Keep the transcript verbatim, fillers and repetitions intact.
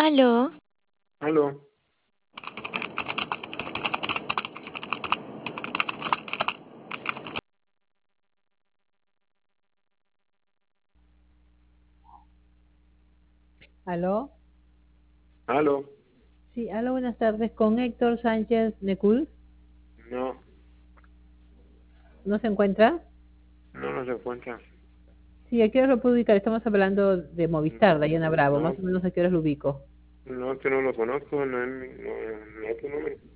Aló, Aló, Aló, aló, sí, aló, buenas tardes, con Héctor Sánchez Necul, no, ¿no se encuentra? no nos se encuentra. Sí, ¿a qué hora lo puedo ubicar? Estamos hablando de Movistar, Dayana Bravo, No, más o menos a qué hora lo ubico. no, que no lo conozco, no es mi, no, no es tu número.